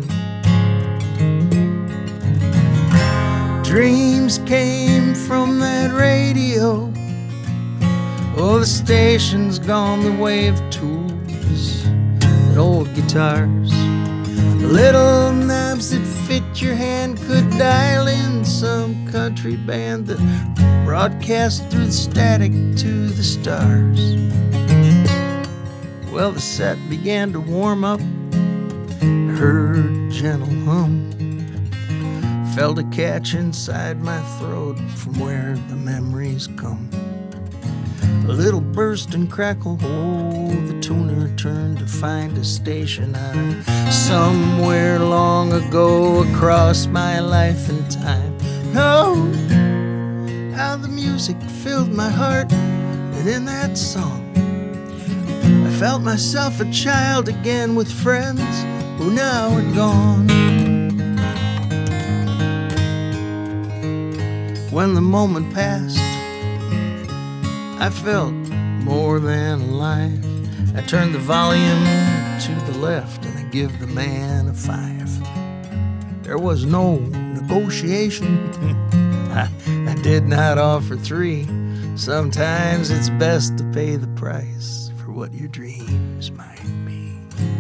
Dreams came from that radio. Oh, the station's gone the way of tools and old guitars. Little knobs that fit your hand could dial in some country band that broadcast through the static to the stars. Well, the set began to warm up. I heard a gentle hum. Felt a catch inside my throat from where the memories come. A little burst and crackle, oh, the tuner turned to find a station out of somewhere long ago across my life and time. Oh, how the music filled my heart, and in that song I felt myself a child again with friends who now are gone. When the moment passed, I felt more than alive. I turned the volume to the left and I give the man a 5. There was no negotiation. I did not offer 3. Sometimes it's best to pay the price for what your dreams might be.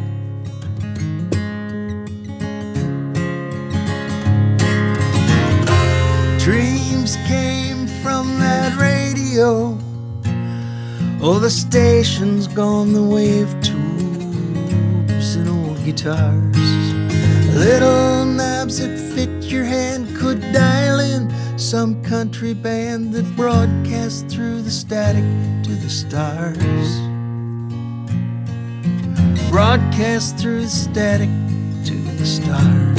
Dreams came from that radio. Oh, the station's gone the way of tubes and old guitars. Little knobs that fit your hand could dial in some country band that broadcast through the static to the stars. Broadcast through the static to the stars.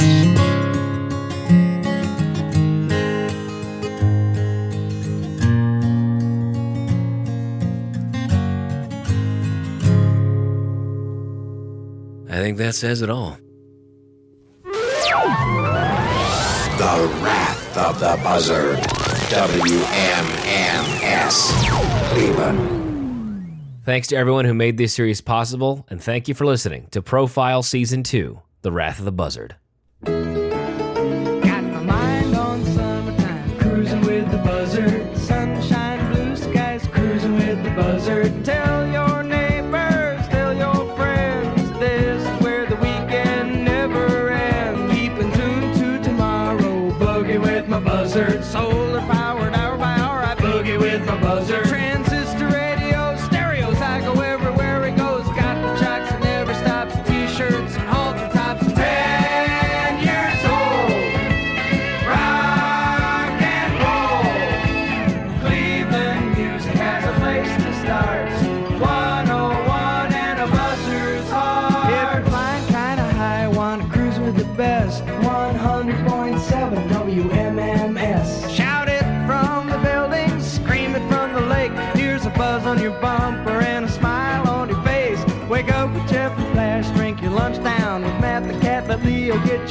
I think that says it all. The Wrath of the Buzzard. WMMS. Cleveland. Thanks to everyone who made this series possible, and thank you for listening to Profile Season 2, The Wrath of the Buzzard. Got my mind on summertime, cruising with the buzzard. Sunshine, blue skies, cruising with the buzzard. Tell your neighbors, tell your friends, this is where the weekend never ends. Keep in tune to tomorrow, boogie with my buzzard. Solar powered hour by hour, I boogie with my buzzard. Transistor radio, stereos, I go everywhere he goes. Got the jocks that never stops, t-shirts and halter tops. 10 years old, rock and roll, Cleveland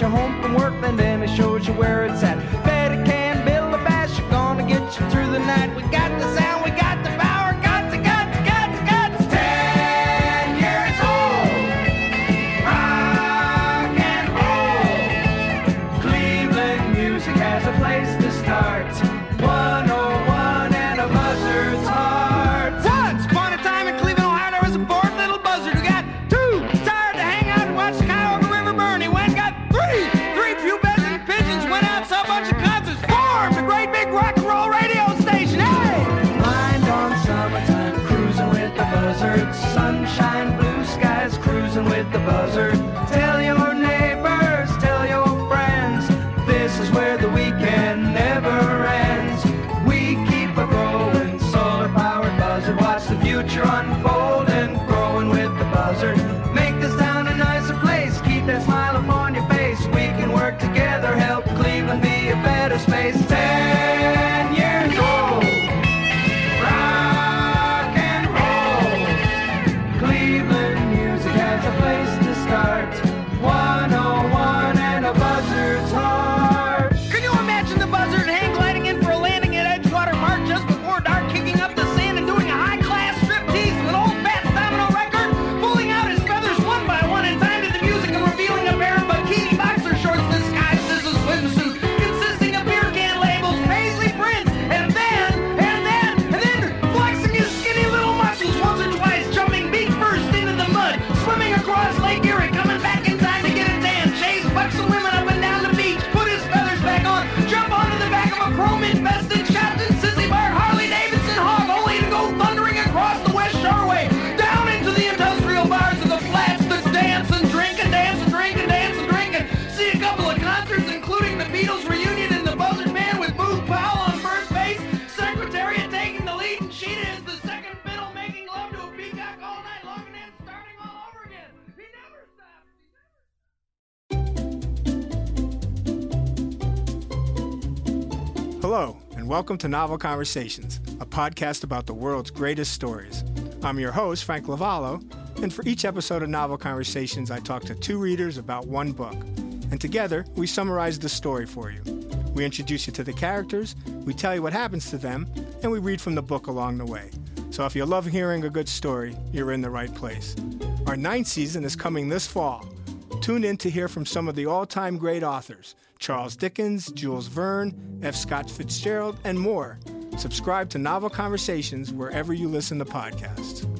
you home from work, and then it shows you where it's at. Bet it can build a bash, you're gonna get you through the night. We got the sound, we got the power, got to 10 years old. Rock and roll. Cleveland music has a place to start. 101 and a buzzard's heart. Once upon a time in Cleveland, Ohio, there was a bored little buzzard who got too tired to hang out and watch the Cuyahoga River burn. He went and got three pubescent and pigeons, went out, saw a bunch of concerts, formed a great big rock and roll radio station. Hey! Lined on summertime, cruising with the buzzard. Sunshine, blue skies, cruising with the buzzard. Tell your neighbors, tell your friends, this is where the weekend never ends. We keep a growing, solar-powered buzzard. Watch the future unfold and growing with the buzzard. Make this town a nicer place, keep that smile upon your face. We can work together, help Cleveland be a better space. 10 years old, rock and roll. Cleveland music has a place to start. 101 and a buzzard's heart. Can you imagine the buzzard hang gliding in for a landing at Edgewater Park just before dark, kicking up the sand and doing a high-class striptease with old Fats Domino record, pulling out his feathers one by one in time to the music and revealing a pair of bikini boxer shorts disguised as a swimsuit, consisting of beer can labels, paisley prints, and then flexing his skinny little muscles once or twice, jumping beak first into the mud, swimming across Lake Erie, coming back in time to get a tan, chase buxom women up and down the beach, put his feathers back on, jump onto the back of a chrome-infested Captain Sissy Bar Harley Davidson hog, only to go thundering across the West Shoreway, down into the industrial bars of the flats to dance and drink and dance and drink and dance and drink and see a couple of concerts, including the Beatles reunion and the Buzzard Band with Boog Powell on first base, Secretariat taking the lead, and Sheeta is the second fiddle, making love to a peacock all night long and then starting all over again. He never stops. Hello, and welcome to Novel Conversations, a podcast about the world's greatest stories. I'm your host, Frank Lavallo, and for each episode of Novel Conversations, I talk to two readers about one book. And together, we summarize the story for you. We introduce you to the characters, we tell you what happens to them, and we read from the book along the way. So if you love hearing a good story, you're in the right place. Our 9th season is coming this fall. Tune in to hear from some of the all-time great authors, Charles Dickens, Jules Verne, F. Scott Fitzgerald, and more. Subscribe to Novel Conversations wherever you listen to podcasts.